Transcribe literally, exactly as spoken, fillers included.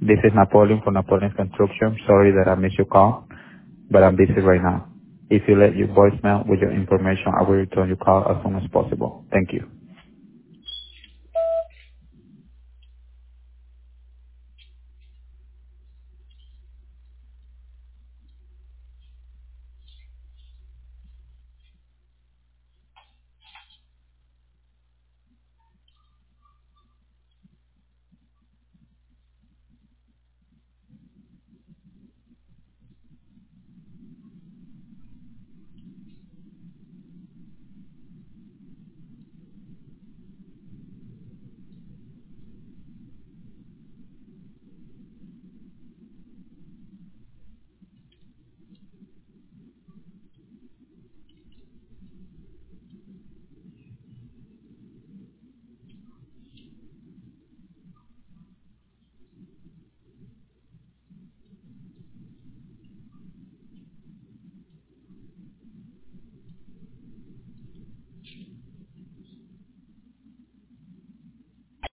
This is Napoleon from Napoleon Construction. Sorry that I missed your call, but I'm busy right now. If you let your voicemail with your information, I will return your call as soon as possible. Thank you.